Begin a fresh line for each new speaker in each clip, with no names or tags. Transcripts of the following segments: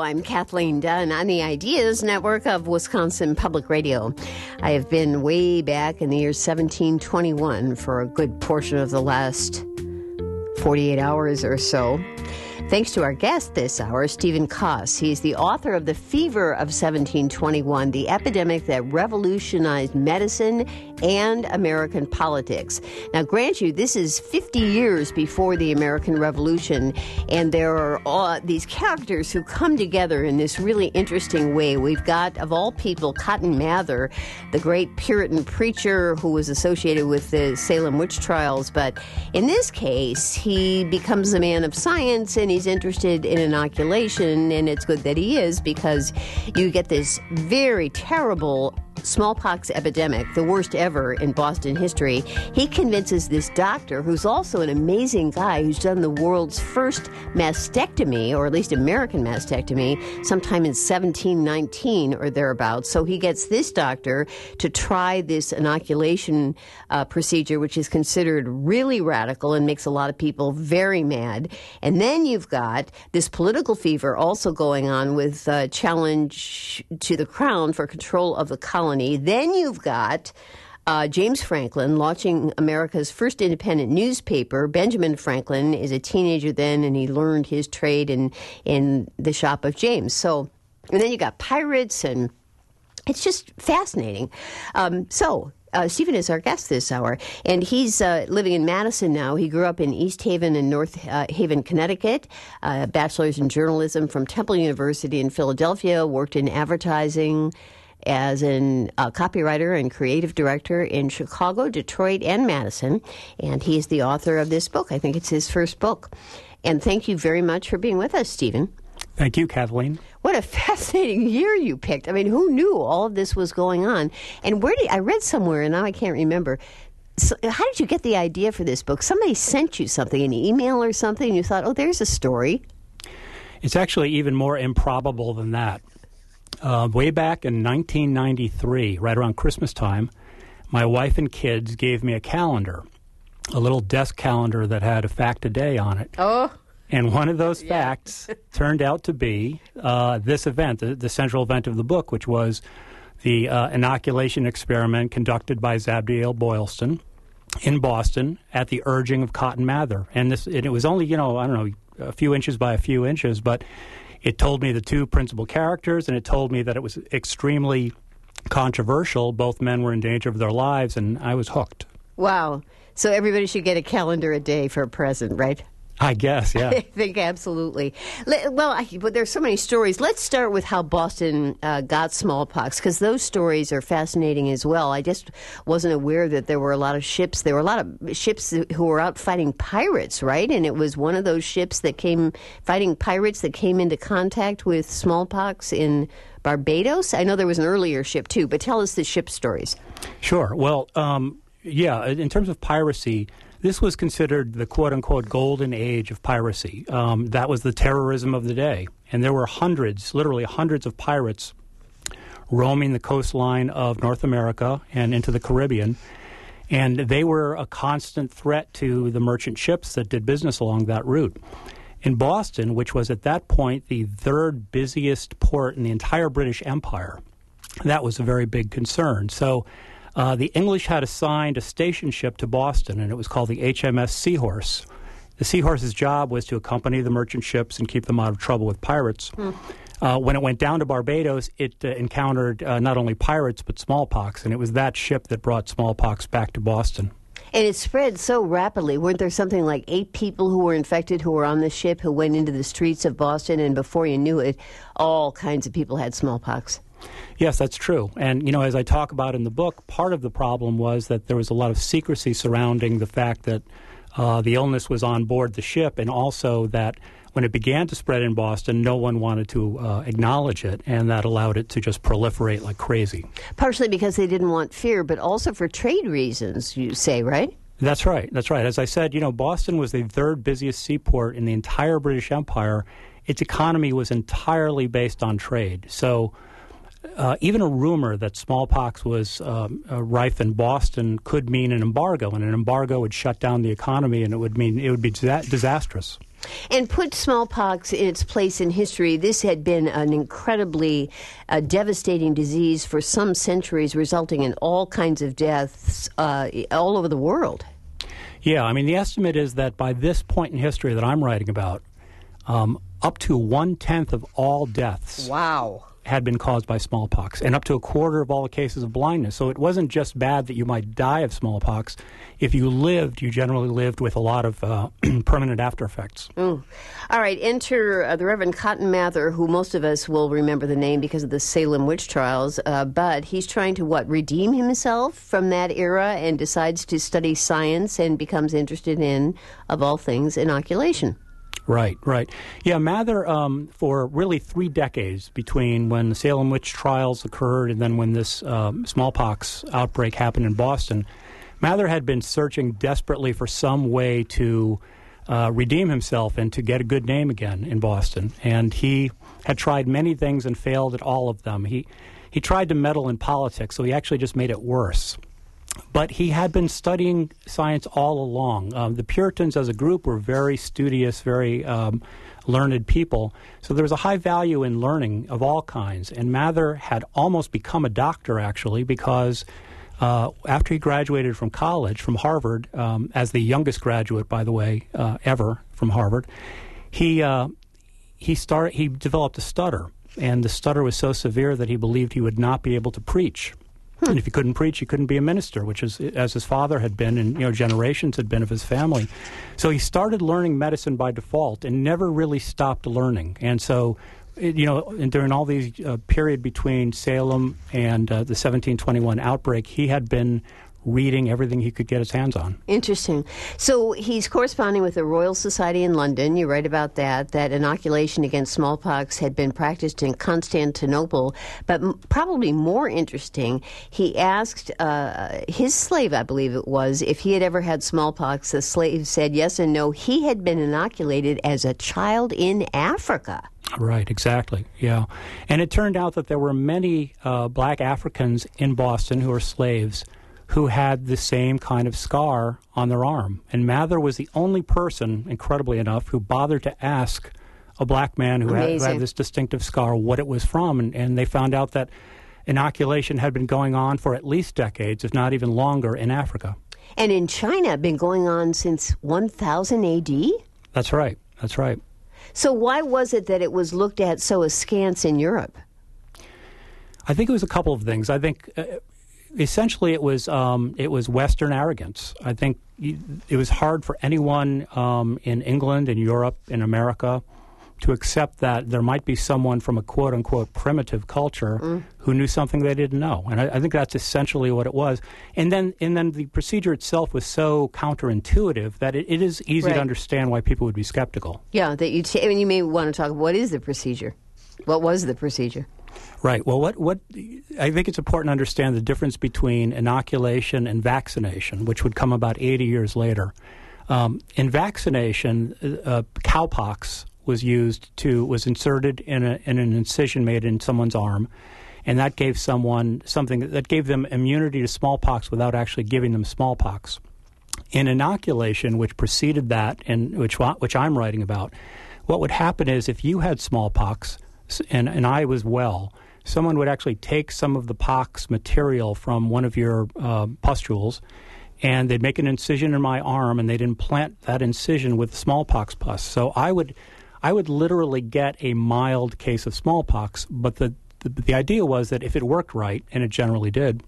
I'm Kathleen Dunn on the Ideas Network of Wisconsin Public Radio. I have been way back in the year 1721 for a good portion of the last 48 hours or so. Thanks to our guest this hour, Stephen Koss. He's the author of The Fever of 1721, the epidemic that revolutionized medicine and American politics. Now, grant you, this is 50 years before the American Revolution, and there are these characters who come together in this really interesting way. We've got, of all people, Cotton Mather, the great Puritan preacher who was associated with the Salem witch trials, but in this case, he becomes a man of science, and he's interested in inoculation, and it's good that he is, because you get this very terrible smallpox epidemic, the worst ever in Boston history. He convinces this doctor, who's also an amazing guy, who's done the world's first mastectomy, or at least American mastectomy, sometime in 1719 or thereabouts. So he gets this doctor to try this inoculation procedure, which is considered really radical and makes a lot of people very mad. And then you've got this political fever also going on with challenge to the crown for control of the colony. Then you've got James Franklin launching America's first independent newspaper. Benjamin Franklin is a teenager then, and he learned his trade in the shop of James. So, and then you got pirates, and it's just fascinating. Stephen is our guest this hour, and he's living in Madison now. He grew up in East Haven and North Haven, Connecticut, bachelor's in journalism from Temple University in Philadelphia, worked in advertising as a copywriter and creative director in Chicago, Detroit, and Madison. And he's the author of this book. I think it's his first book. And thank you very much for being with us, Stephen.
Thank you, Kathleen.
What a fascinating year you picked. I mean, who knew all of this was going on? And I read somewhere, and now I can't remember. So how did you get the idea for this book? Somebody sent you something, an email or something, and you thought, oh, there's a story.
It's actually even more improbable than that. Way back in 1993, right around Christmas time, my wife and kids gave me a calendar, a little desk calendar that had a fact a day on it.
Oh.
And one of those facts turned out to be this event, the central event of the book, which was the inoculation experiment conducted by Zabdiel Boylston in Boston at the urging of Cotton Mather. And it was only, a few inches by a few inches, but it told me the two principal characters, and it told me that it was extremely controversial. Both men were in danger of their lives, and I was hooked.
Wow. So everybody should get a calendar a day for a present, right?
I guess, yeah.
I think absolutely. Well, but there's so many stories. Let's start with how Boston got smallpox, because those stories are fascinating as well. I just wasn't aware that there were a lot of ships. There were a lot of ships who were out fighting pirates, right? And it was one of those ships that came fighting pirates that came into contact with smallpox in Barbados. I know there was an earlier ship, too, but tell us the ship stories.
Sure. Well, in terms of piracy, this was considered the quote-unquote golden age of piracy. That was the terrorism of the day. And there were literally hundreds of pirates roaming the coastline of North America and into the Caribbean. And they were a constant threat to the merchant ships that did business along that route. In Boston, which was at that point the third busiest port in the entire British Empire, that was a very big concern. So the English had assigned a station ship to Boston, and it was called the HMS Seahorse. The Seahorse's job was to accompany the merchant ships and keep them out of trouble with pirates. When it went down to Barbados, it encountered not only pirates but smallpox, and it was that ship that brought smallpox back to Boston.
And it spread so rapidly. Weren't there something like 8 people who were infected who were on the ship who went into the streets of Boston, and before you knew it, all kinds of people had smallpox?
Yes, that's true. And, as I talk about in the book, part of the problem was that there was a lot of secrecy surrounding the fact that the illness was on board the ship, and also that when it began to spread in Boston, no one wanted to acknowledge it, and that allowed it to just proliferate like crazy. Partially
because they didn't want fear, but also for trade reasons, you say, right?
That's right. That's right. As I said, Boston was the third busiest seaport in the entire British Empire. Its economy was entirely based on trade. So even a rumor that smallpox was rife in Boston could mean an embargo, and an embargo would shut down the economy, and it would be disastrous.
And put smallpox in its place in history. This had been an incredibly devastating disease for some centuries, resulting in all kinds of deaths all over the world.
Yeah, I mean, the estimate is that by this point in history that I'm writing about, up to 1/10 of all deaths had been caused by smallpox, and up to 1/4 of all the cases of blindness. So it wasn't just bad that you might die of smallpox. If you lived, you generally lived with a lot of permanent after effects.
All right, enter the Reverend Cotton Mather, who most of us will remember the name because of the Salem witch trials, but he's trying to, redeem himself from that era and decides to study science and becomes interested in, of all things, inoculation.
Right. Yeah, Mather, for really 3 decades between when the Salem witch trials occurred and then when this smallpox outbreak happened in Boston, Mather had been searching desperately for some way to redeem himself and to get a good name again in Boston. And he had tried many things and failed at all of them. He tried to meddle in politics, so he actually just made it worse. But he had been studying science all along. The Puritans as a group were very studious, very learned people. So there was a high value in learning of all kinds. And Mather had almost become a doctor, actually, because after he graduated from college, from Harvard, as the youngest graduate, by the way, ever from Harvard, he developed a stutter. And the stutter was so severe that he believed he would not be able to preach. And if he couldn't preach, he couldn't be a minister, which is as his father had been and generations had been of his family. So he started learning medicine by default and never really stopped learning. And so, during all these period between Salem and the 1721 outbreak, he had been reading everything he could get his hands on.
Interesting. So he's corresponding with the Royal Society in London. You write about that inoculation against smallpox had been practiced in Constantinople. But probably more interesting, he asked his slave, I believe it was, if he had ever had smallpox. The slave said yes and no. He had been inoculated as a child in Africa.
Right, exactly, yeah. And it turned out that there were many black Africans in Boston who were slaves who had the same kind of scar on their arm. And Mather was the only person, incredibly enough, who bothered to ask a black man who had this distinctive scar what it was from. And they found out that inoculation had been going on for at least decades, if not even longer, in Africa.
And in China, been going on since 1000 A.D.?
That's right.
So why was it that it was looked at so askance in Europe?
I think it was a couple of things. I think essentially it was Western arrogance. I think it was hard for anyone in England, in Europe, in America to accept that there might be someone from a quote-unquote primitive culture who knew something they didn't know. And I think that's essentially what it was. And then the procedure itself was so counterintuitive that it is easy to understand why people would be skeptical.
Yeah, you may want to talk about what is the procedure? What was the procedure?
Right. Well, what I think it's important to understand the difference between inoculation and vaccination, which would come about 80 years later. In vaccination, cowpox was inserted in an incision made in someone's arm, and that gave someone something that gave them immunity to smallpox without actually giving them smallpox. In inoculation, which preceded that, and which I'm writing about, what would happen is if you had smallpox and I was well, someone would actually take some of the pox material from one of your pustules, and they'd make an incision in my arm, and they'd implant that incision with smallpox pus. So I would literally get a mild case of smallpox, but the idea was that if it worked right, and it generally did,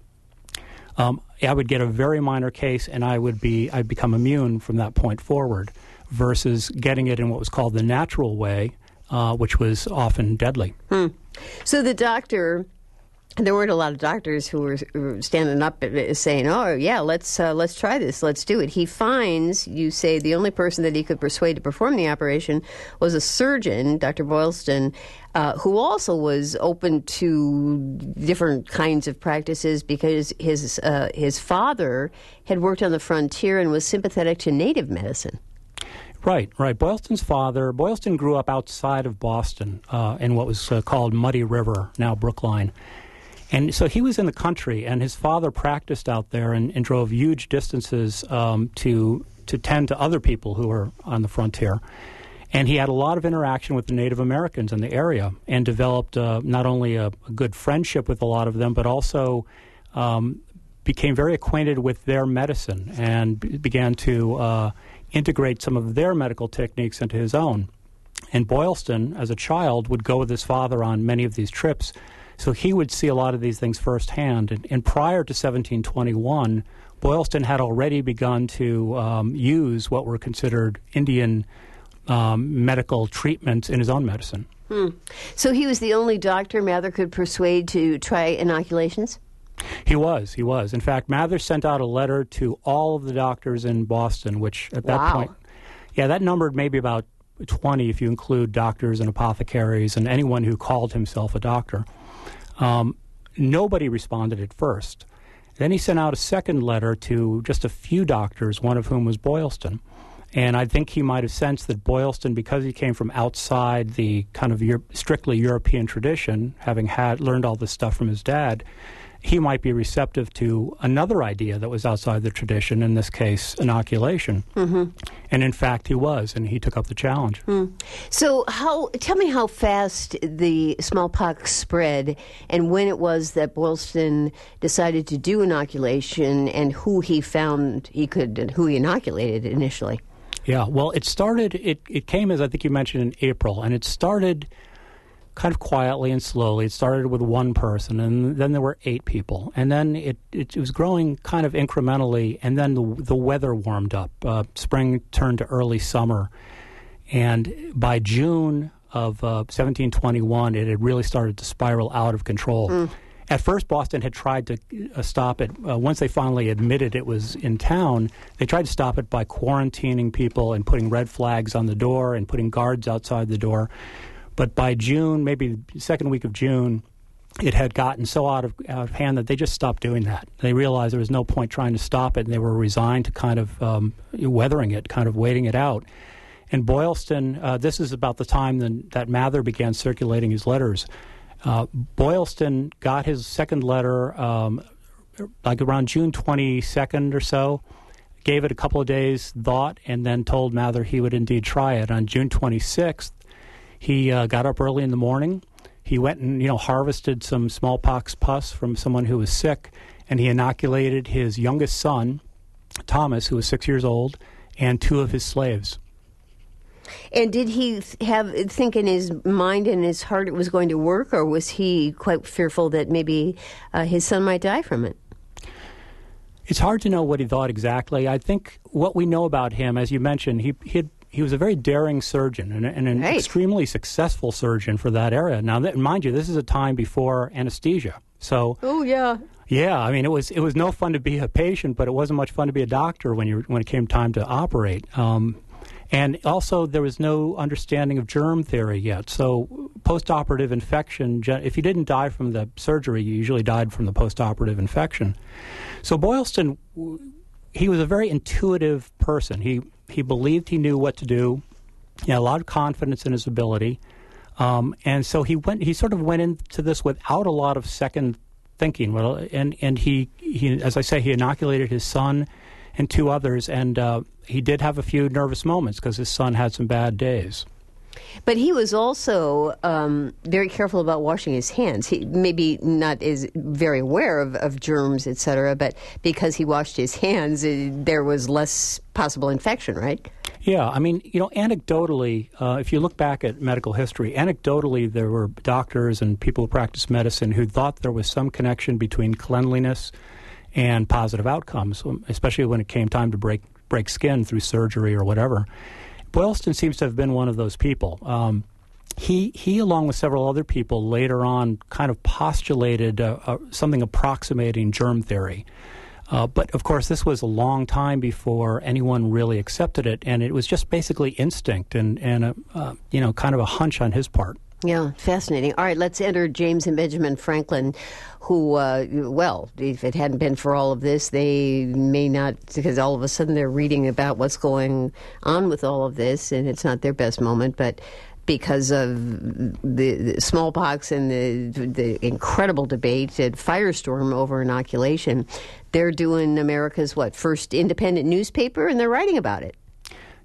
I would get a very minor case, and I'd become immune from that point forward, versus getting it in what was called the natural way, which was often deadly.
So the doctor, there weren't a lot of doctors who were standing up saying, "Oh yeah, let's try this, let's do it." He finds, you say, the only person that he could persuade to perform the operation was a surgeon, Dr. Boylston, who also was open to different kinds of practices because his father had worked on the frontier and was sympathetic to native medicine.
Right. Boylston grew up outside of Boston in what was called Muddy River, now Brookline. And so he was in the country, and his father practiced out there and drove huge distances to tend to other people who were on the frontier. And he had a lot of interaction with the Native Americans in the area and developed not only a good friendship with a lot of them, but also became very acquainted with their medicine and began to integrate some of their medical techniques into his own. And Boylston, as a child, would go with his father on many of these trips, so he would see a lot of these things firsthand. And prior to 1721, Boylston had already begun to use what were considered Indian medical treatments in his own medicine.
So he was the only doctor Mather could persuade to try inoculations?
He was. In fact, Mather sent out a letter to all of the doctors in Boston, which at that point, that numbered maybe about 20 if you include doctors and apothecaries and anyone who called himself a doctor. Nobody responded at first. Then he sent out a second letter to just a few doctors, one of whom was Boylston. And I think he might have sensed that Boylston, because he came from outside the kind of strictly European tradition, having learned all this stuff from his dad, he might be receptive to another idea that was outside the tradition, in this case, inoculation. Mm-hmm. And in fact, he was, and he took up the challenge.
So tell me how fast the smallpox spread and when it was that Boylston decided to do inoculation and who he inoculated initially.
Yeah, well, it came, as I think you mentioned, in April, and it started kind of quietly and slowly. It started with one person, and then there were 8 people. And then it was growing kind of incrementally, and then the weather warmed up. Spring turned to early summer. And by June of 1721, it had really started to spiral out of control. At first, Boston had tried to stop it. Once they finally admitted it was in town, they tried to stop it by quarantining people and putting red flags on the door and putting guards outside the door. But by June, maybe the second week of June, it had gotten so out of hand that they just stopped doing that. They realized there was no point trying to stop it, and they were resigned to kind of weathering it, kind of waiting it out. And Boylston, this is about the time that Mather began circulating his letters. Boylston got his second letter like around June 22nd or so, gave it a couple of days thought, and then told Mather he would indeed try it. On June 26th, he got up early in the morning. He went and harvested some smallpox pus from someone who was sick, and he inoculated his youngest son, Thomas, who was 6 years old, and 2 of his slaves.
And did he think in his mind and his heart it was going to work, or was he quite fearful that maybe his son might die from it?
It's hard to know what he thought exactly. I think what we know about him, as you mentioned, he was a very daring surgeon and an extremely successful surgeon for that era. Now, mind you, this is a time before anesthesia. So, yeah, I mean, it was no fun to be a patient, but it wasn't much fun to be a doctor when it came time to operate. And also, there was no understanding of germ theory yet. So, post-operative infection, if you didn't die from the surgery, you usually died from the post-operative infection. So, Boylston, he was a very intuitive person. He believed he knew what to do. He had a lot of confidence in his ability. And so he sort of went into this without a lot of second thinking. Well, and he as I say, he inoculated his son and 2 others, and he did have a few nervous moments because his son had some bad days.
But he was also very careful about washing his hands. He maybe not is very aware of germs, et cetera, but because he washed his hands, there was less possible infection, right?
Yeah, I mean, anecdotally, if you look back at medical history, anecdotally there were doctors and people who practiced medicine who thought there was some connection between cleanliness and positive outcomes, especially when it came time to break skin through surgery or whatever. Boylston seems to have been one of those people. He, along with several other people, later on kind of postulated something approximating germ theory. But, of course, this was a long time before anyone really accepted it, and it was just basically instinct and kind of a hunch on his part.
Yeah, fascinating. All right, let's enter James and Benjamin Franklin, who, if it hadn't been for all of this, they may not, because all of a sudden they're reading about what's going on with all of this, and it's not their best moment, but because of the smallpox and the incredible debate and firestorm over inoculation, they're doing America's, first independent newspaper, and they're writing about it.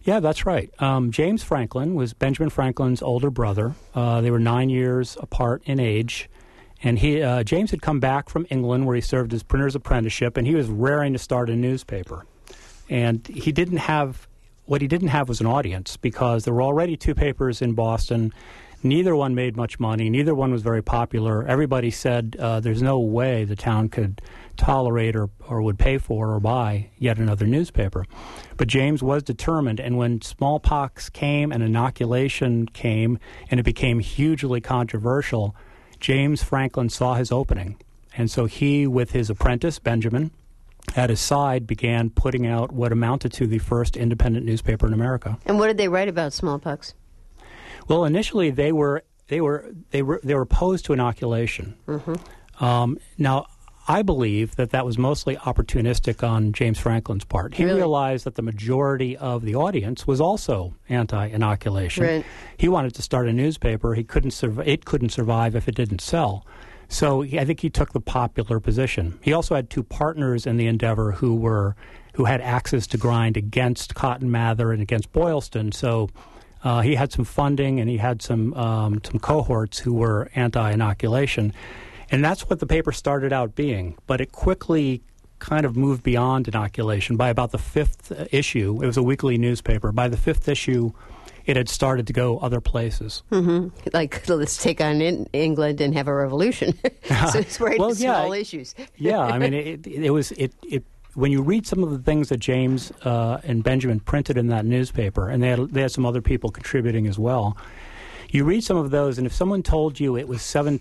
Yeah, that's right. James Franklin was Benjamin Franklin's older brother. They were 9 years apart in age. And James had come back from England where he served his printer's apprenticeship, and he was raring to start a newspaper. And what he didn't have was an audience, because there were already two papers in Boston. Neither one made much money. Neither one was very popular. Everybody said there's no way the town could tolerate or would pay for or buy yet another newspaper. But James was determined, and when smallpox came and inoculation came and it became hugely controversial, James Franklin saw his opening. And so he, with his apprentice, Benjamin, at his side, began putting out what amounted to the first independent newspaper in America.
And what did they write about smallpox?
Well, initially they were opposed to inoculation.
Mm-hmm.
Now, I believe that was mostly opportunistic on James Franklin's part. He realized that the majority of the audience was also anti-inoculation.
Right.
He wanted to start a newspaper. It couldn't survive if it didn't sell. So I think he took the popular position. He also had two partners in the endeavor who had axes to grind against Cotton Mather and against Boylston. So he had some funding, and he had some cohorts who were anti-inoculation. And that's what the paper started out being. But it quickly kind of moved beyond inoculation. By about the fifth issue, it was a weekly newspaper. By the fifth issue, it had started to go other places.
Mm-hmm. Like, let's take on England and have a revolution. So it's very small issues.
Yeah, I mean, it was when you read some of the things that James and Benjamin printed in that newspaper, and they had some other people contributing as well. You read some of those, and if someone told you it was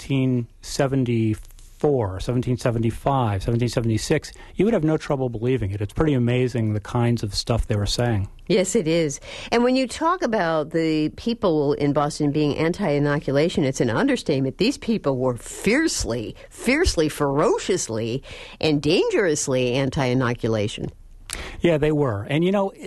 1774, 1775, 1776, you would have no trouble believing it. It's pretty amazing the kinds of stuff they were saying.
Yes, it is. And when you talk about the people in Boston being anti-inoculation, it's an understatement. These people were fiercely, ferociously, and dangerously anti-inoculation.
Yeah, they were. And,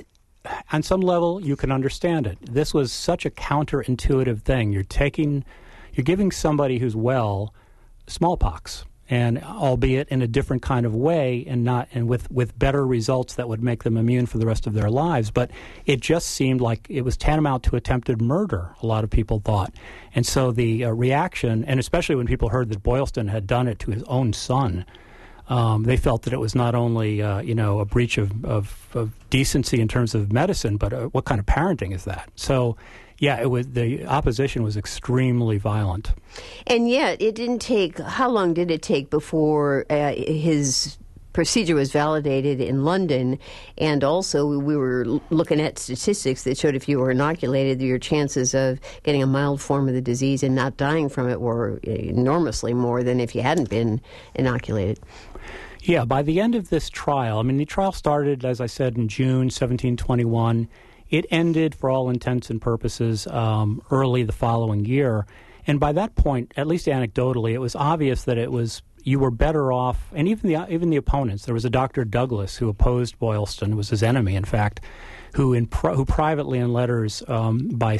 on some level, you can understand it. This was such a counterintuitive thing. You're giving somebody who's well smallpox, and albeit in a different kind of way, and with better results that would make them immune for the rest of their lives. But it just seemed like it was tantamount to attempted murder, a lot of people thought. And so the reaction, and especially when people heard that Boylston had done it to his own son, they felt that it was not only a breach of decency in terms of medicine, but what kind of parenting is that? So, yeah, the opposition was extremely violent. And
yet, it didn't take. How long did it take before his procedure was validated in London? And also, we were looking at statistics that showed if you were inoculated, your chances of getting a mild form of the disease and not dying from it were enormously more than if you hadn't been inoculated.
Yeah, by the end of this trial, the trial started, as I said, in June 1721. It ended, for all intents and purposes, early the following year. And by that point, at least anecdotally, it was obvious that you were better off, and even the opponents. There was a Dr. Douglas who opposed Boylston, was his enemy, in fact, who privately in letters by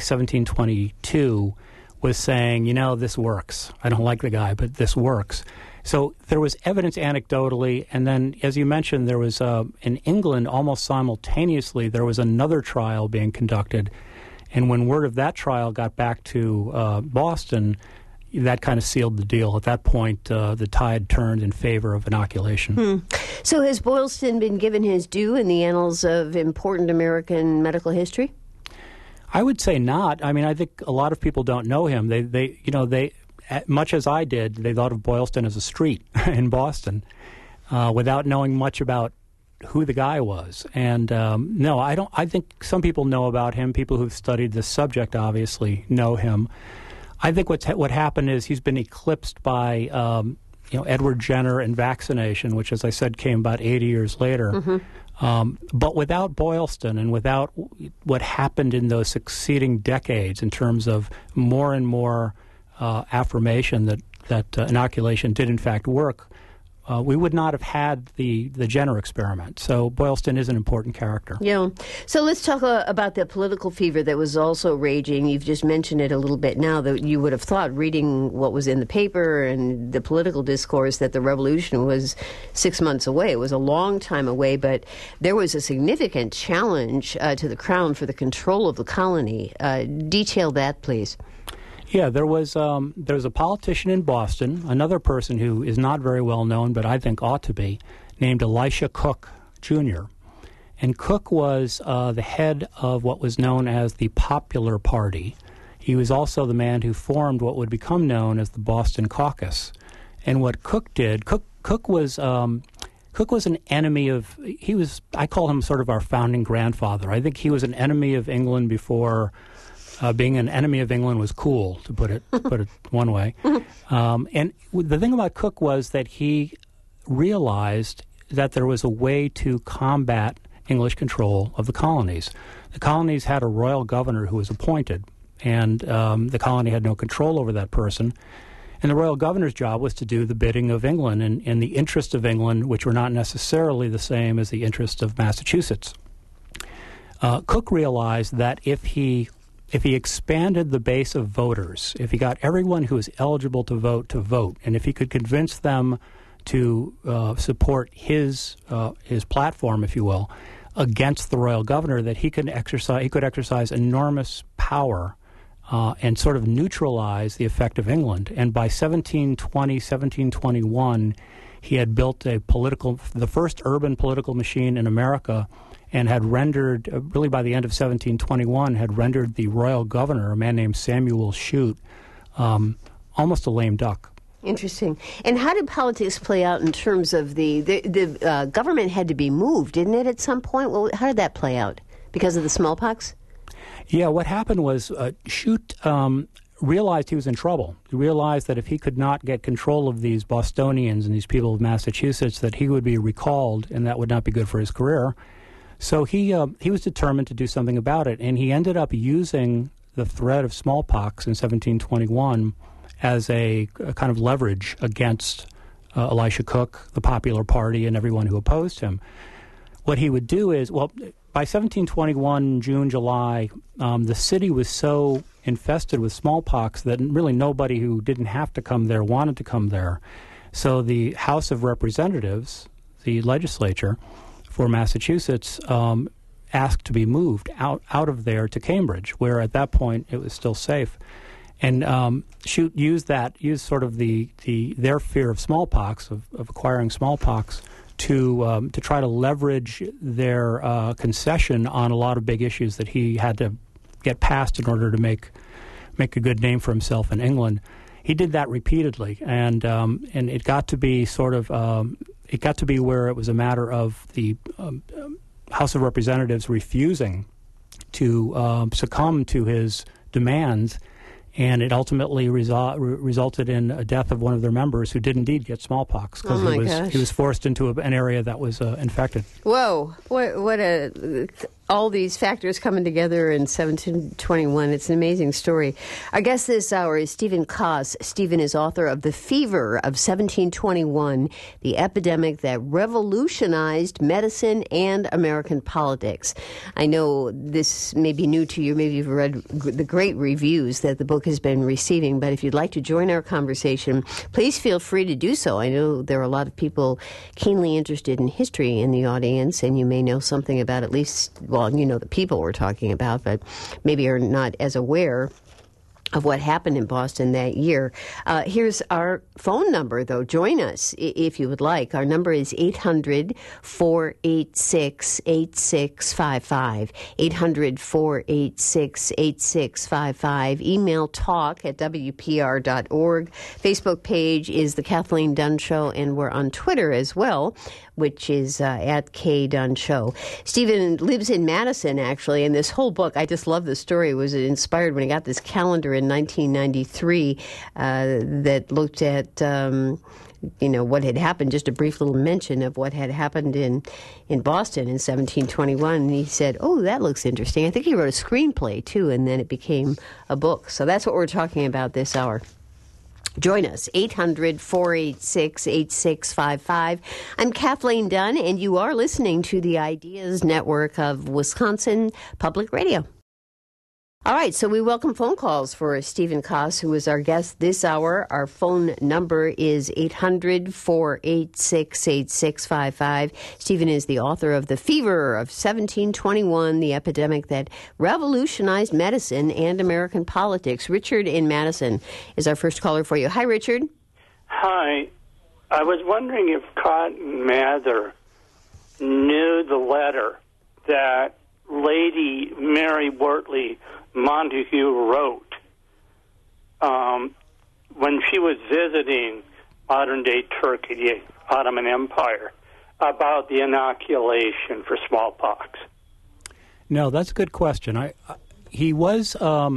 1722 was saying, this works. I don't like the guy, but this works. So there was evidence anecdotally, and then, as you mentioned, there was in England almost simultaneously there was another trial being conducted, and when word of that trial got back to Boston, that kind of sealed the deal. At that point, the tide turned in favor of inoculation.
So has Boylston been given his due in the annals of important American medical history?
I would say not. I think a lot of people don't know him. They much as I did, they thought of Boylston as a street in Boston without knowing much about who the guy was. And no, I don't. I think some people know about him. People who've studied this subject obviously know him. I think what happened is he's been eclipsed by Edward Jenner and vaccination, which, as I said, came about 80 years later. Mm-hmm. But without Boylston and without what happened in those succeeding decades in terms of more and more affirmation that inoculation did in fact work, we would not have had the Jenner experiment. So Boylston is an important character.
Yeah. So let's talk about the political fever that was also raging. You've just mentioned it a little bit now, that you would have thought, reading what was in the paper and the political discourse, that the revolution was 6 months away. It was a long time away, but there was a significant challenge to the Crown for the control of the colony. Detail that, please.
Yeah, there was a politician in Boston, another person who is not very well known, but I think ought to be, named Elisha Cook, Jr. And Cook was the head of what was known as the Popular Party. He was also the man who formed what would become known as the Boston Caucus. And what Cook did, Cook was an enemy of. I call him sort of our founding grandfather. I think he was an enemy of England before. Being an enemy of England was cool, to put it one way. And the thing about Cook was that he realized that there was a way to combat English control of the colonies. The colonies had a royal governor who was appointed, and the colony had no control over that person. And the royal governor's job was to do the bidding of England and the interests of England, which were not necessarily the same as the interests of Massachusetts. Cook realized that if he expanded the base of voters, if he got everyone who was eligible to vote, and if he could convince them to support his platform, if you will, against the royal governor, that he could exercise enormous power and sort of neutralize the effect of England. And by 1721, he had built the first urban political machine in America, and had rendered, really by the end of 1721, had rendered the royal governor, a man named Samuel Shute, almost a lame duck.
Interesting. And how did politics play out in terms of the government had to be moved, didn't it, at some point? Well, how did that play out? Because of the smallpox?
Yeah, what happened was Shute realized he was in trouble. He realized that if he could not get control of these Bostonians and these people of Massachusetts, that he would be recalled, and that would not be good for his career. So he was determined to do something about it, and he ended up using the threat of smallpox in 1721 as a kind of leverage against Elisha Cook, the Popular Party, and everyone who opposed him. What he would do is, by 1721, June, July, the city was so infested with smallpox that really nobody who didn't have to come there wanted to come there. So the House of Representatives, the legislature, for Massachusetts, asked to be moved out of there to Cambridge, where at that point it was still safe. And Shute used sort of their fear of smallpox, of acquiring smallpox, to try to leverage their concession on a lot of big issues that he had to get past in order to make a good name for himself in England. He did that repeatedly, and it got to be sort of. It got to be where it was a matter of the House of Representatives refusing to succumb to his demands, and it ultimately resulted in a death of one of their members who did indeed get smallpox because he was forced into an area that was infected.
Whoa! All these factors coming together in 1721. It's an amazing story. Our guest this hour is Stephen Koss. Stephen is author of The Fever of 1721, the epidemic that revolutionized medicine and American politics. I know this may be new to you. Maybe you've read the great reviews that the book has been receiving, but if you'd like to join our conversation, please feel free to do so. I know there are a lot of people keenly interested in history in the audience, and you may know something about at least, you know the people we're talking about, but maybe are not as aware of what happened in Boston that year. Here's our phone number, though. Join us if you would like. Our number is 800-486-8655. 800-486-8655. Email talk@wpr.org. Facebook page is The Kathleen Dunn Show, and we're on Twitter as well, which is at K Dunn Show. Stephen lives in Madison, actually, and this whole book, I just love the story, was inspired when he got this calendar in 1993 that looked at, what had happened, just a brief little mention of what had happened in Boston in 1721. And he said, oh, that looks interesting. I think he wrote a screenplay, too, and then it became a book. So that's what we're talking about this hour. Join us, 800-486-8655. I'm Kathleen Dunn, and you are listening to the Ideas Network of Wisconsin Public Radio. All right, so we welcome phone calls for Stephen Koss, who is our guest this hour. Our phone number is 800-486-8655. Stephen is the author of The Fever of 1721, the epidemic that revolutionized medicine and American politics. Richard in Madison is our first caller for you. Hi, Richard.
Hi. I was wondering if Cotton Mather knew the letter that Lady Mary Wortley Montagu wrote when she was visiting modern-day Turkey, the Ottoman Empire, about the inoculation for smallpox.
No, that's a good question. He was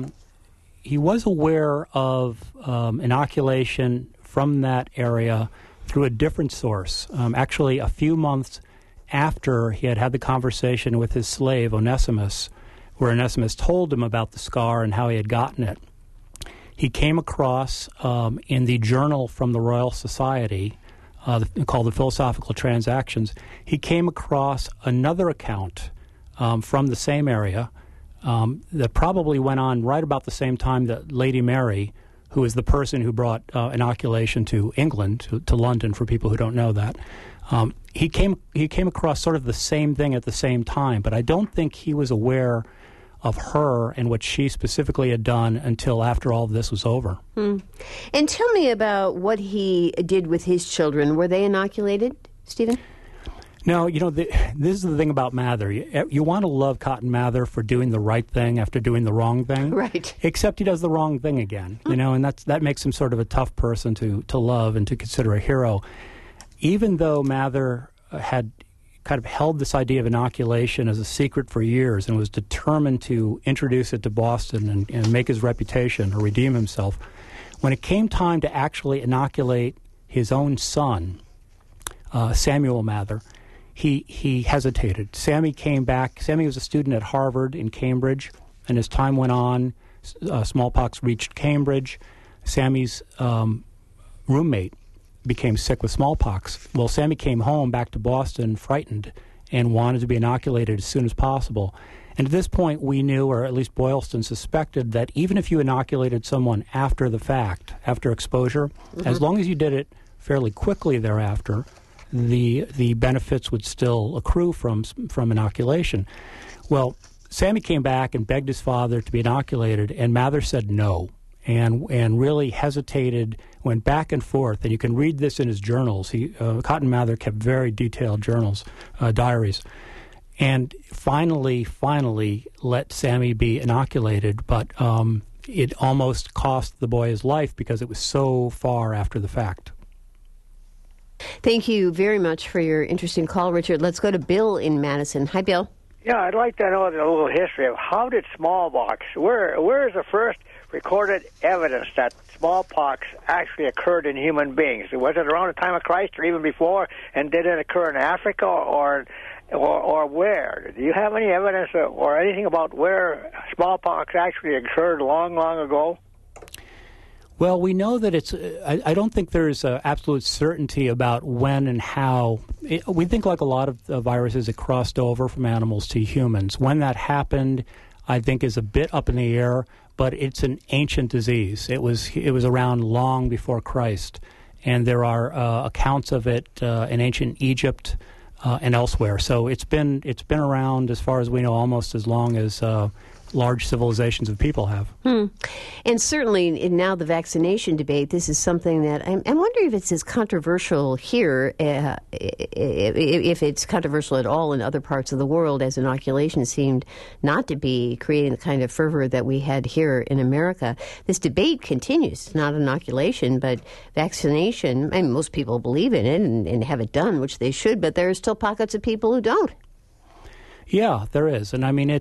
aware of inoculation from that area through a different source. Actually, a few months after he had the conversation with his slave, Onesimus, where Onesimus told him about the scar and how he had gotten it, he came across in the journal from the Royal Society, called the Philosophical Transactions, he came across another account from the same area that probably went on right about the same time that Lady Mary, who is the person who brought inoculation to England, to London, for people who don't know that, he came across sort of the same thing at the same time, but I don't think he was aware of her and what she specifically had done until after all of this was over.
And tell me about what he did with his children. Were they inoculated, Stephen?
No, this is the thing about Mather. You want to love Cotton Mather for doing the right thing after doing the wrong thing.
Right.
Except he does the wrong thing again, and that makes him sort of a tough person to love and to consider a hero. Even though Mather had kind of held this idea of inoculation as a secret for years and was determined to introduce it to Boston and make his reputation or redeem himself, when it came time to actually inoculate his own son, Samuel Mather, he hesitated. Sammy came back. Sammy was a student at Harvard in Cambridge, and as time went on, smallpox reached Cambridge. Sammy's roommate became sick with smallpox. Well, Sammy came home back to Boston frightened and wanted to be inoculated as soon as possible. And at this point, we knew, or at least Boylston suspected, that even if you inoculated someone after the fact, after exposure, as long as you did it fairly quickly thereafter, the benefits would still accrue from inoculation. Well, Sammy came back and begged his father to be inoculated, and Mather said no. And really hesitated, went back and forth, and you can read this in his journals. Cotton Mather kept very detailed journals, diaries, and finally let Sammy be inoculated, but it almost cost the boy his life because it was so far after the fact.
Thank you very much for your interesting call, Richard. Let's go to Bill in Madison. Hi, Bill.
Yeah, I'd like to know a little history of how did smallpox, where is the first recorded evidence that smallpox actually occurred in human beings? Was it around the time of Christ or even before? And did it occur in Africa or where? Do you have any evidence or anything about where smallpox actually occurred long, long ago?
Well, we know that it's. I don't think there's absolute certainty about when and how. We think, like a lot of viruses, it crossed over from animals to humans. When that happened, I think, is a bit up in the air. But it's an ancient disease. It was around long before Christ, and there are accounts of it in ancient Egypt and elsewhere. So it's been around, as far as we know, almost as long as large civilizations of people have.
And certainly now the vaccination debate, this is something that I'm wondering if it's as controversial here, if it's controversial at all in other parts of the world, as inoculation seemed not to be, creating the kind of fervor that we had here in America. This debate continues, not inoculation, but vaccination. I mean, most people believe in it and have it done, which they should, but there are still pockets of people who don't.
Yeah, there is. And I mean,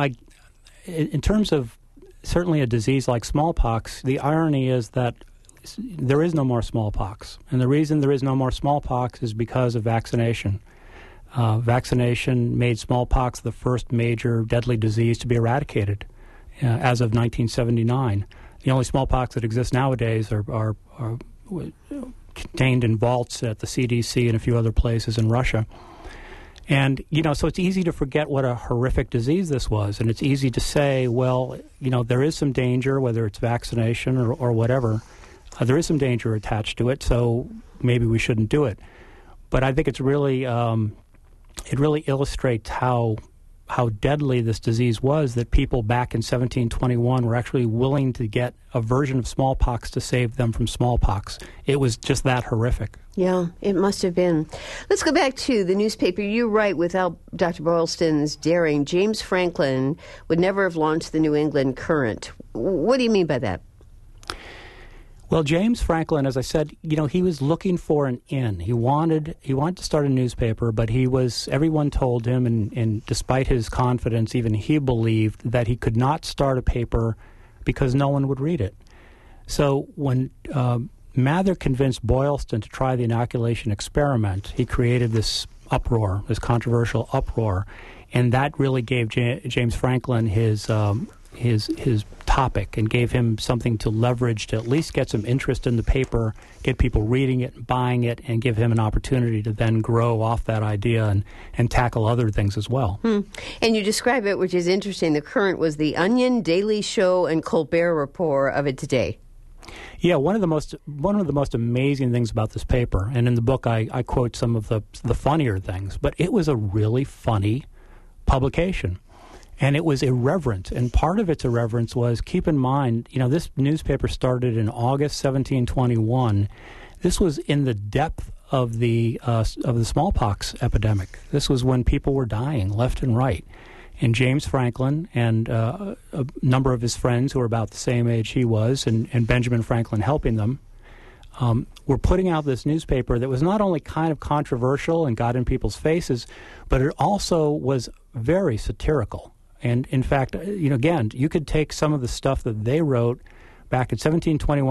in terms of certainly a disease like smallpox, the irony is that there is no more smallpox. And the reason there is no more smallpox is because of vaccination. Vaccination made smallpox the first major deadly disease to be eradicated as of 1979. The only smallpox that exists nowadays are contained in vaults at the CDC and a few other places in Russia. And, so it's easy to forget what a horrific disease this was. And it's easy to say, well, there is some danger, whether it's vaccination or whatever. There is some danger attached to it, so maybe we shouldn't do it. But I think it's really, it really illustrates how deadly this disease was, that people back in 1721 were actually willing to get a version of smallpox to save them from smallpox. It was just that horrific.
Yeah, it must have been. Let's go back to the newspaper. You write, without Dr. Boylston's daring, James Franklin would never have launched the New England Courant. What do you mean by that?
Well, James Franklin, as I said, he was looking for an in. He wanted to start a newspaper, but everyone told him, and despite his confidence, even he believed that he could not start a paper because no one would read it. So when Mather convinced Boylston to try the inoculation experiment, he created this uproar, this controversial uproar, and that really gave James Franklin his topic and gave him something to leverage to at least get some interest in the paper, get people reading it and buying it, and give him an opportunity to then grow off that idea and tackle other things as well.
And you describe it, which is interesting. The Courant was the Onion, Daily Show, and Colbert Report of it today.
Yeah, one of the most amazing things about this paper, and in the book I quote some of the funnier things, but it was a really funny publication. And it was irreverent, and part of its irreverence was, keep in mind, this newspaper started in August 1721. This was in the depth of the smallpox epidemic. This was when people were dying left and right. And James Franklin and a number of his friends who were about the same age he was, and Benjamin Franklin helping them, were putting out this newspaper that was not only kind of controversial and got in people's faces, but it also was very satirical. And in fact, again, you could take some of the stuff that they wrote back in 1721,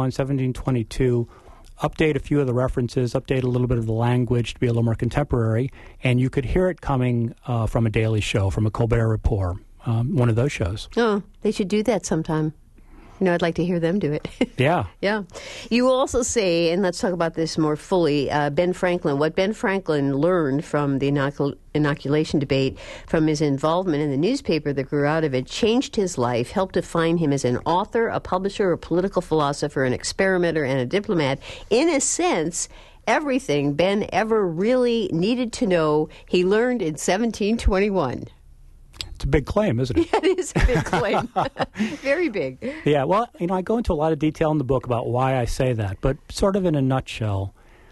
1722, update a few of the references, update a little bit of the language to be a little more contemporary, and you could hear it coming from a Daily Show, from a Colbert Report, one of those shows.
Oh, they should do that sometime. I'd like to hear them do it.
Yeah.
Yeah. You also say, and let's talk about this more fully, Ben Franklin, what Ben Franklin learned from the inoculation debate, from his involvement in the newspaper that grew out of it, changed his life, helped define him as an author, a publisher, a political philosopher, an experimenter, and a diplomat. In a sense, everything Ben ever really needed to know, he learned in 1721.
It's a big claim, isn't it?
Yeah, it is a big claim. Very big.
Yeah, well, I go into a lot of detail in the book about why I say that, but sort of in a nutshell,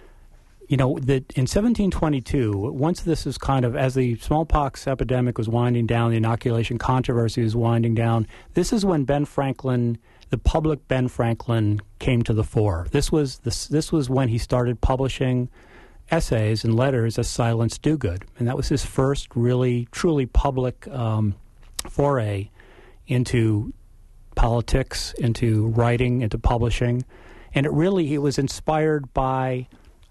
that in 1722, once this is kind of, as the smallpox epidemic was winding down, the inoculation controversy was winding down, this is when Ben Franklin, the public Ben Franklin, came to the fore. This was when he started publishing essays and letters as Silence Dogood, and that was his first really, truly public foray into politics, into writing, into publishing, and it was inspired partly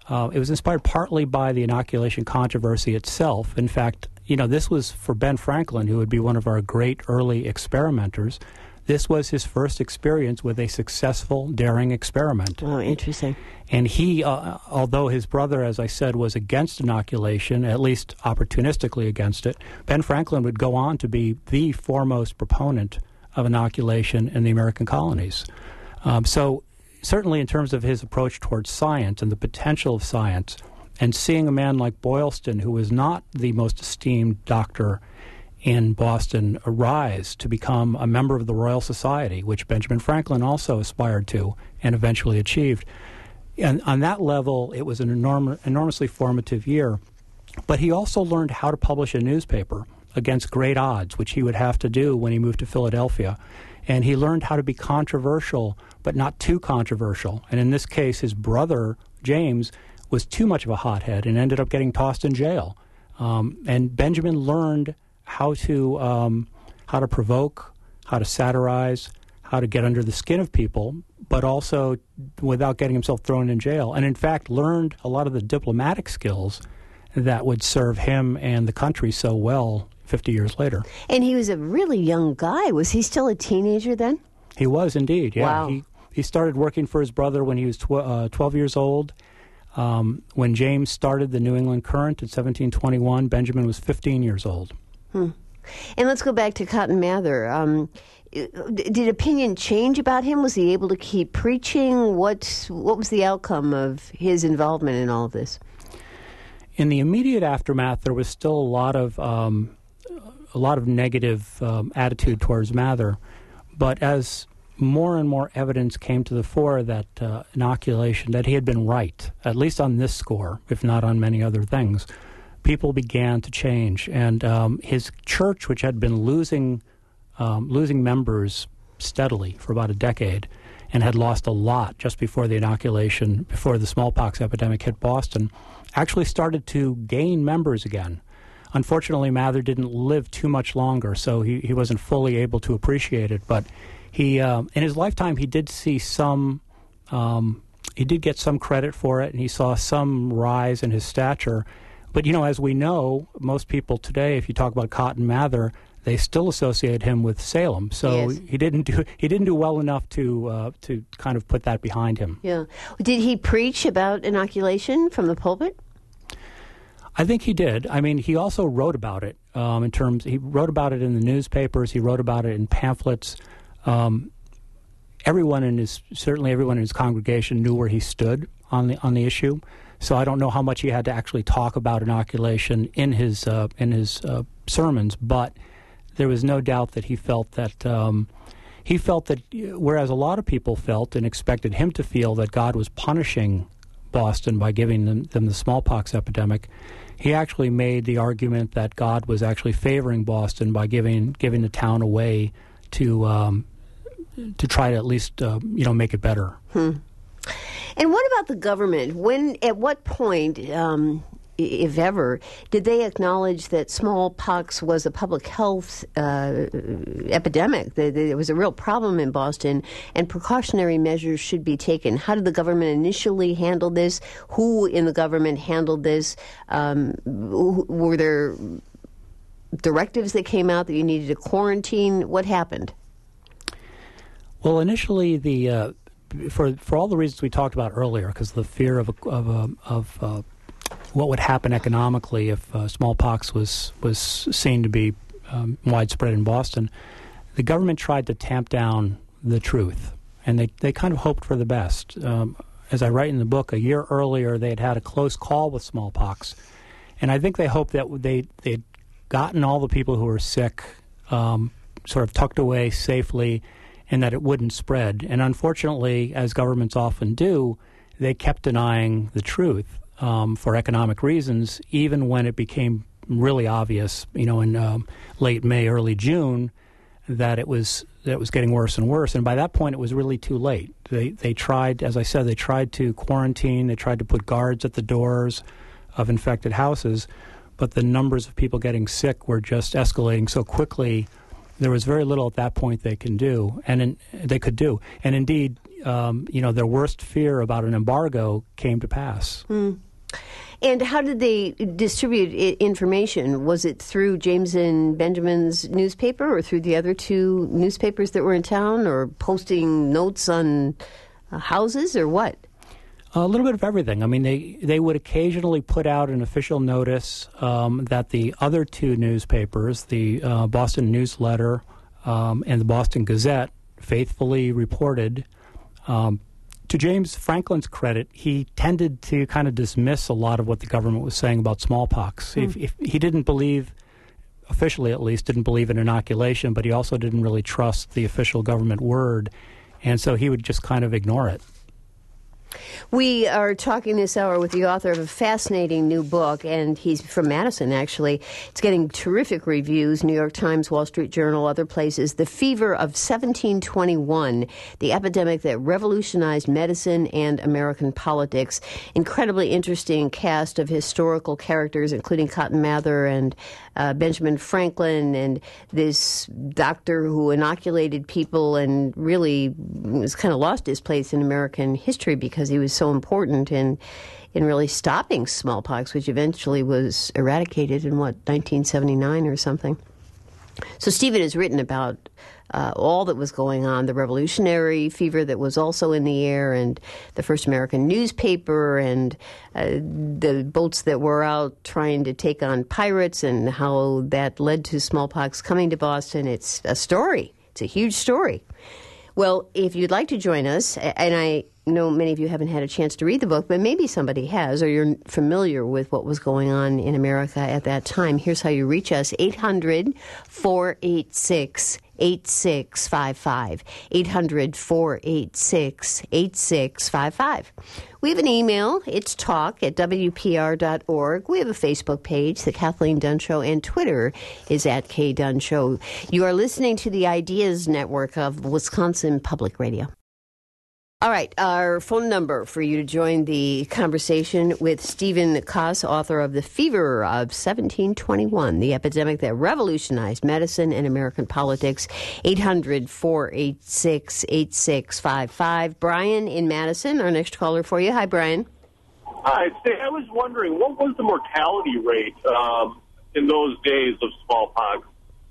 by the inoculation controversy itself. In fact, this was for Ben Franklin, who would be one of our great early experimenters. This was his first experience with a successful, daring experiment.
Oh, interesting.
And he, although his brother, as I said, was against inoculation, at least opportunistically against it, Ben Franklin would go on to be the foremost proponent of inoculation in the American colonies. So certainly in terms of his approach towards science and the potential of science, and seeing a man like Boylston, who was not the most esteemed doctor in Boston, arise to become a member of the Royal Society, which Benjamin Franklin also aspired to and eventually achieved. And on that level, it was an enormously formative year. But he also learned how to publish a newspaper against great odds, which he would have to do when he moved to Philadelphia. And he learned how to be controversial, but not too controversial. And in this case, his brother, James, was too much of a hothead and ended up getting tossed in jail. And Benjamin learned how to provoke, how to satirize, how to get under the skin of people, but also without getting himself thrown in jail. And in fact, learned a lot of the diplomatic skills that would serve him and the country so well 50 years later.
And he was a really young guy. Was he still a teenager then?
He was indeed, yeah.
Wow.
He started working for his brother when he was 12 years old. When James started the New England Courant in 1721, Benjamin was 15 years old.
And let's go back to Cotton Mather. Did opinion change about him? Was he able to keep preaching? What was the outcome of his involvement in all of this?
In the immediate aftermath, there was still a lot of negative attitude towards Mather, but as more and more evidence came to the fore that inoculation, that he had been right, at least on this score, if not on many other things, people began to change. And his church, which had been losing members steadily for about a decade and had lost a lot just before the inoculation, before the smallpox epidemic hit Boston, actually started to gain members again. Unfortunately, Mather didn't live too much longer, so he wasn't fully able to appreciate it, but he, in his lifetime, he did see some, he did get some credit for it, and he saw some rise in his stature. But, as we know, most people today, if you talk about Cotton Mather, they still associate him with Salem. So
yes.
he didn't do well enough to kind of put that behind him.
Yeah. Did he preach about inoculation from the pulpit?
I think he did. I mean, he also wrote about it. He wrote about it in the newspapers. He wrote about it in pamphlets. Everyone in his congregation knew where he stood on the issue. So I don't know how much he had to actually talk about inoculation in his sermons, but there was no doubt that he felt that whereas a lot of people felt and expected him to feel that God was punishing Boston by giving them the smallpox epidemic, he actually made the argument that God was actually favoring Boston by giving the town away to try to at least make it better.
And what about the government? At what point, if ever, did they acknowledge that smallpox was a public health epidemic? There was a real problem in Boston, and precautionary measures should be taken. How did the government initially handle this? Who in the government handled this? Were there directives that came out that you needed to quarantine? What happened?
Well, initially, for all the reasons we talked about earlier, because the fear of what would happen economically if smallpox was seen to be widespread in Boston, the government tried to tamp down the truth, and they kind of hoped for the best. As I write in the book, a year earlier they had a close call with smallpox, and I think they hoped that they'd gotten all the people who were sick sort of tucked away safely, and that it wouldn't spread. And unfortunately, as governments often do, they kept denying the truth for economic reasons, even when it became really obvious, in late May, early June, that it was getting worse and worse. And by that point, it was really too late. They tried, as I said, they tried to quarantine, they tried to put guards at the doors of infected houses, but the numbers of people getting sick were just escalating so quickly. There was very little at that point they could do, and indeed, their worst fear about an embargo came to pass.
And how did they distribute information? Was it through James and Benjamin's newspaper, or through the other two newspapers that were in town, or posting notes on houses, or what?
A little bit of everything. I mean, they would occasionally put out an official notice that the other two newspapers, the Boston Newsletter and the Boston Gazette, faithfully reported. To James Franklin's credit, he tended to kind of dismiss a lot of what the government was saying about smallpox. If he didn't believe, officially at least, didn't believe in inoculation, but he also didn't really trust the official government word, and so he would just kind of ignore it.
We are talking this hour with the author of a fascinating new book, and he's from Madison, actually. It's getting terrific reviews, New York Times, Wall Street Journal, other places. The Fever of 1721, the epidemic that revolutionized medicine and American politics. Incredibly interesting cast of historical characters, including Cotton Mather and Benjamin Franklin, and this doctor who inoculated people and really was kind of lost his place in American history because he was so important in really stopping smallpox, which eventually was eradicated in, 1979 or something? So Stephen has written about all that was going on, the revolutionary fever that was also in the air, and the first American newspaper, and the boats that were out trying to take on pirates, and how that led to smallpox coming to Boston. It's a story. It's a huge story. Well, if you'd like to join us, and I know many of you haven't had a chance to read the book, but maybe somebody has, or you're familiar with what was going on in America at that time, here's how you reach us: 800-486-8655. 800-486-8655. We have an email. It's talk@wpr.org. We have a Facebook page, The Kathleen Dunn Show, and Twitter is @KDunn You are listening to the Ideas Network of Wisconsin Public Radio. All right, our phone number for you to join the conversation with Stephen Koss, author of The Fever of 1721, the epidemic that revolutionized medicine and American politics, 800-486-8655. Brian in Madison, our next caller for you. Hi, Brian.
Hi, I was wondering, what was the mortality rate in those days of smallpox?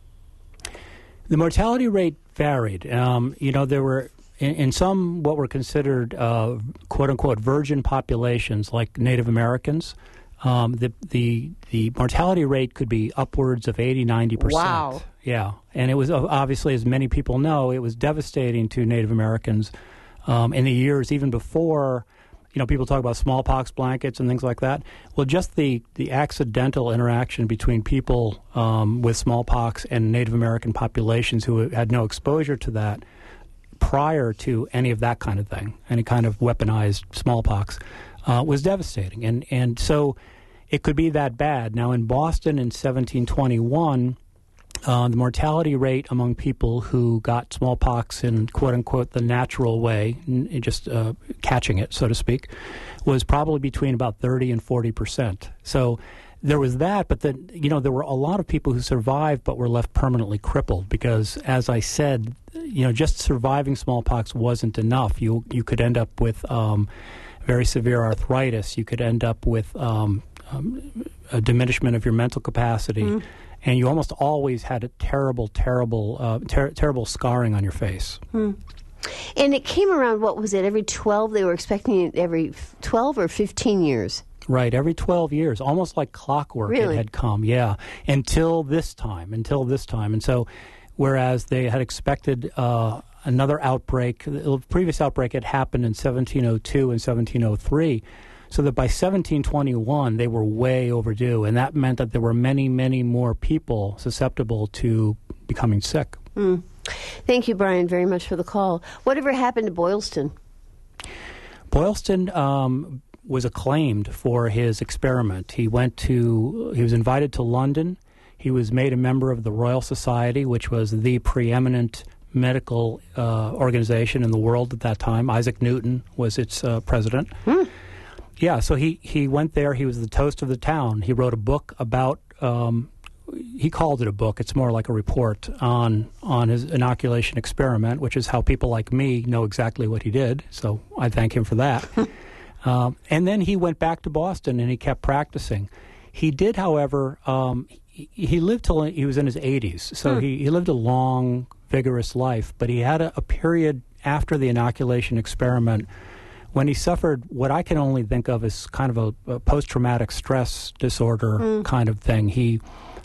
The mortality rate varied. There were... In some what were considered quote-unquote virgin populations, like Native Americans, the mortality rate could be upwards of 80-90%.
Wow.
Yeah, and it was obviously, as many people know, it was devastating to Native Americans in the years even before. People talk about smallpox blankets and things like that. Well, just the accidental interaction between people with smallpox and Native American populations who had no exposure to that prior to any of that kind of thing, any kind of weaponized smallpox, was devastating. And so it could be that bad. Now, in Boston in 1721, the mortality rate among people who got smallpox in, quote-unquote, the natural way, just catching it, so to speak, was probably between about 30 and 40%. So there was that, but then, there were a lot of people who survived but were left permanently crippled because, as I said, just surviving smallpox wasn't enough. You could end up with very severe arthritis. You could end up with a diminishment of your mental capacity, and you almost always had a terrible scarring on your face.
And it came around, what was it, every 12? They were expecting it every 12 or 15 years?
Right, every 12 years, almost like clockwork.
Really?
It had come, yeah, until this time. And so, whereas they had expected another outbreak, the previous outbreak had happened in 1702 and 1703, so that by 1721 they were way overdue, and that meant that there were many, many more people susceptible to becoming sick.
Thank you, Brian, very much for the call. Whatever happened to Boylston?
Boylston was acclaimed for his experiment. He was invited to London. He was made a member of the Royal Society, which was the preeminent medical organization in the world at that time. Isaac Newton was its president. Yeah, so he went there. He was the toast of the town. He wrote a book about, he called it a book. It's more like a report on his inoculation experiment, which is how people like me know exactly what he did. So I thank him for that. And then he went back to Boston and he kept practicing. He did, however, he lived till he was in his 80s. So he lived a long, vigorous life. But he had a period after the inoculation experiment when he suffered what I can only think of as kind of a post-traumatic stress disorder kind of thing. He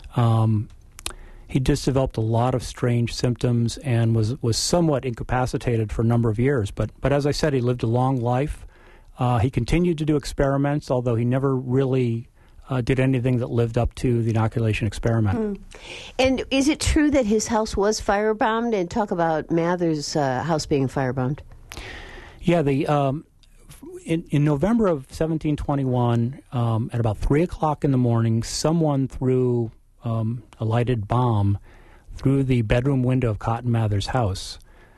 just developed a lot of strange symptoms and was somewhat incapacitated for a number of years. But as I said, he lived a long life. He continued to do experiments, although he never really did anything that lived up to the inoculation experiment.
And is it true that his house was firebombed? And talk about Mather's house being firebombed. Yeah,
in November of 1721, at about 3 o'clock in the morning, someone threw a lighted bomb through the bedroom window of Cotton Mather's house.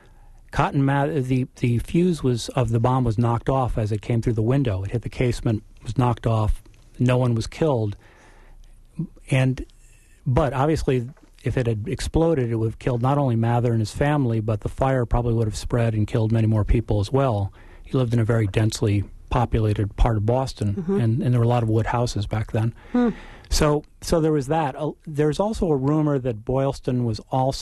The fuse of the bomb was knocked off as it came through the window. It hit the casement, was knocked off. No one was killed. But obviously, if it had exploded, it would have killed not only Mather and his family, but the fire probably would have spread and killed many more people as well. He lived in a very densely populated part of Boston, and there were a lot of wood houses back then. So there was that. There's also a rumor that Boylston's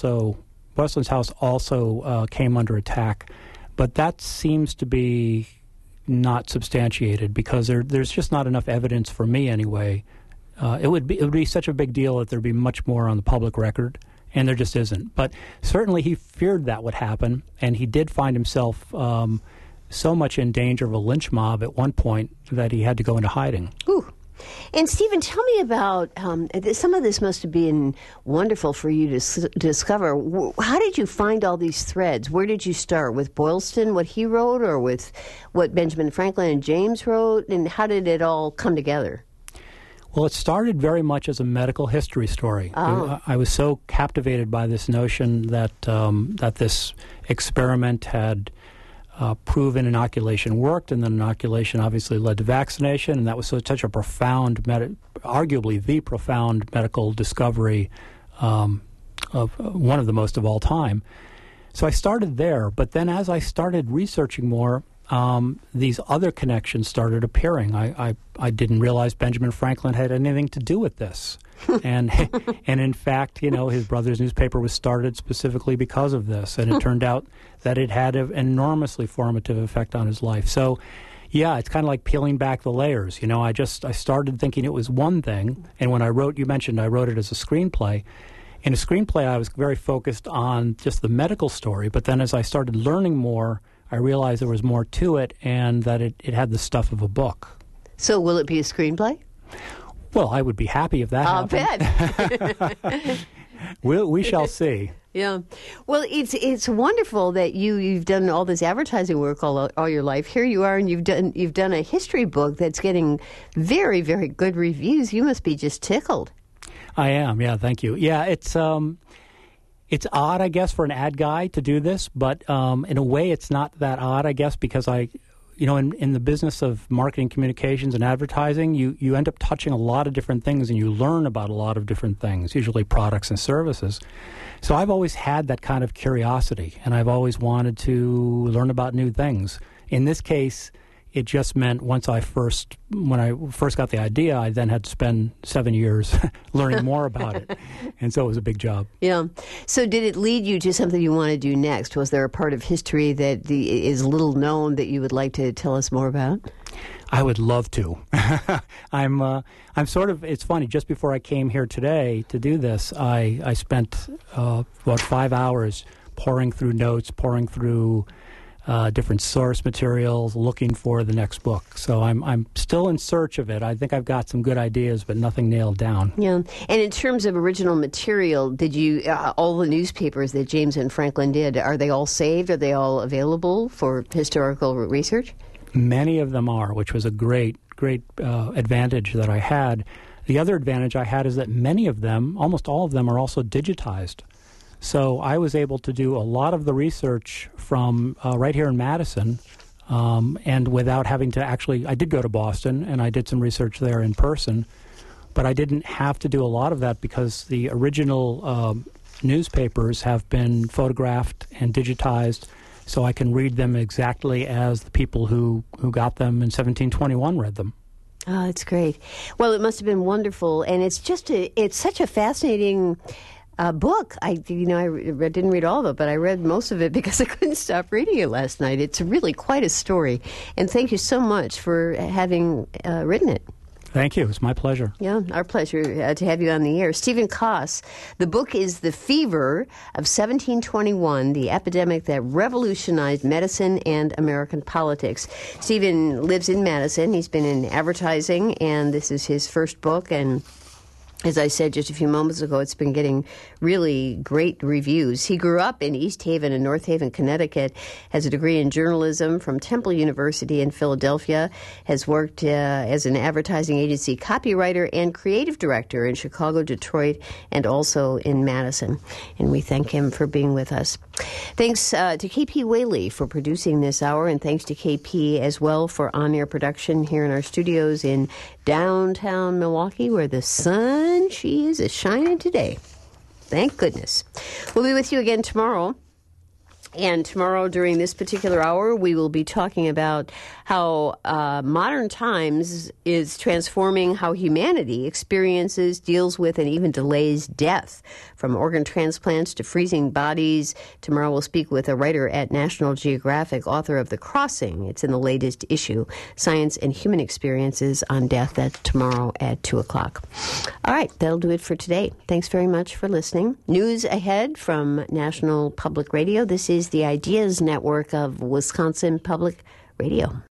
house also came under attack, but that seems to be not substantiated because there's just not enough evidence for me anyway. It would be such a big deal that there'd be much more on the public record, and there just isn't. But certainly he feared that would happen, and he did find himself so much in danger of a lynch mob at one point that he had to go into hiding.
Ooh. And Stephen, tell me about some of this must have been wonderful for you to discover. How did you find all these threads? Where did you start? With Boylston, what he wrote, or with what Benjamin Franklin and James wrote? And how did it all come together?
Well, it started very much as a medical history story.
Oh.
I was so captivated by this notion that that this experiment had proven inoculation worked, and then inoculation obviously led to vaccination, and that was such a profound, arguably the profound medical discovery of one of the most of all time. So I started there, but then as I started researching more, these other connections started appearing. I didn't realize Benjamin Franklin had anything to do with this. and in fact, his brother's newspaper was started specifically because of this, and it turned out that it had an enormously formative effect on his life. So, yeah, it's kind of like peeling back the layers. I started thinking it was one thing, and when I wrote it as a screenplay. In a screenplay, I was very focused on just the medical story, but then as I started learning more, I realized there was more to it, and that it had the stuff of a book.
So will it be a screenplay?
Well, I would be happy if that happened.
I'll bet.
We shall see.
Yeah. Well, it's wonderful that you've done all this advertising work all your life. Here you are, and you've done a history book that's getting very, very good reviews. You must be just tickled.
I am. Yeah, thank you. Yeah, it's odd, I guess, for an ad guy to do this, but in a way it's not that odd, I guess, because in the business of marketing, communications, and advertising, you end up touching a lot of different things, and you learn about a lot of different things, usually products and services. So I've always had that kind of curiosity, and I've always wanted to learn about new things. In this case, it just meant when I first got the idea, I then had to spend 7 years learning more about it. And so it was a big job. Yeah.
So did it lead you to something you want to do next? Was there a part of history that is little known that you would like to tell us more about?
I would love to. I'm sort of, it's funny, just before I came here today to do this, I spent about 5 hours poring through notes, poring through different source materials, looking for the next book. So I'm still in search of it. I think I've got some good ideas, but nothing nailed down.
Yeah. And in terms of original material, did you all the newspapers that James and Franklin did, are they all saved? Are they all available for historical research?
Many of them are, which was a great advantage that I had. The other advantage I had is that many of them, almost all of them, are also digitized. So I was able to do a lot of the research from right here in Madison, and without having to I did go to Boston, and I did some research there in person, but I didn't have to do a lot of that because the original newspapers have been photographed and digitized, so I can read them exactly as the people who got them in 1721 read them.
Oh, that's great. Well, it must have been wonderful, and it's such a fascinating book. I didn't read all of it, but I read most of it because I couldn't stop reading it last night. It's really quite a story, and thank you so much for having written it.
Thank you. It's my pleasure.
Yeah, our pleasure to have you on the air. Stephen Koss. The book is The Fever of 1721, the epidemic that revolutionized medicine and American politics. Stephen lives in Madison. He's been in advertising, and this is his first book, and as I said just a few moments ago, it's been getting really great reviews. He grew up in East Haven and North Haven, Connecticut, has a degree in journalism from Temple University in Philadelphia, has worked as an advertising agency copywriter and creative director in Chicago, Detroit, and also in Madison. And we thank him for being with us. Thanks to KP Whaley for producing this hour, and thanks to KP as well for on-air production here in our studios in downtown Milwaukee, where the sun she is shining today. Thank goodness. We'll be with you again tomorrow. And tomorrow, during this particular hour, we will be talking about how modern times is transforming how humanity experiences, deals with, and even delays death. From organ transplants to freezing bodies. Tomorrow we'll speak with a writer at National Geographic, author of The Crossing. It's in the latest issue, Science and Human Experiences on Death. That's tomorrow at 2 o'clock. All right, that'll do it for today. Thanks very much for listening. News ahead from National Public Radio. This is the Ideas Network of Wisconsin Public Radio.